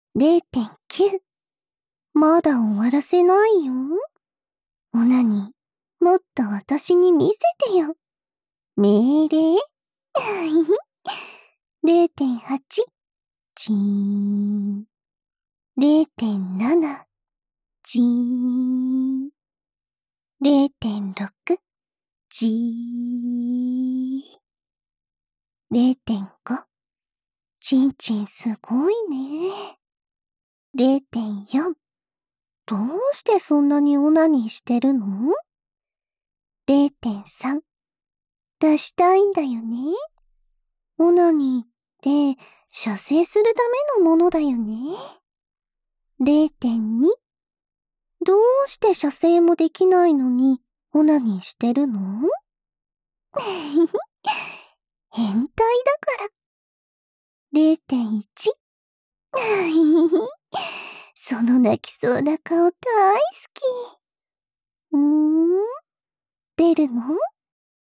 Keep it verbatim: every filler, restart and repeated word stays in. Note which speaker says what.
Speaker 1: れいてんきゅう。まだ終わらせないよ。オナニー、もっと私に見せてよ。命令れいてんはち。じーん。れいてんなな。じーん。れいてんろく。じー。れいてんご。ちんちんすごいね。れいてんよん。どうしてそんなにオナニーしてるの？ れいてんさん。出したいんだよね。オナニーって射精するためのものだよね。れいてんに。どうして射精もできないのにオナニーしてるの？変態だから。れいてんいち。その泣きそうな顔大好き。うーん、出るの？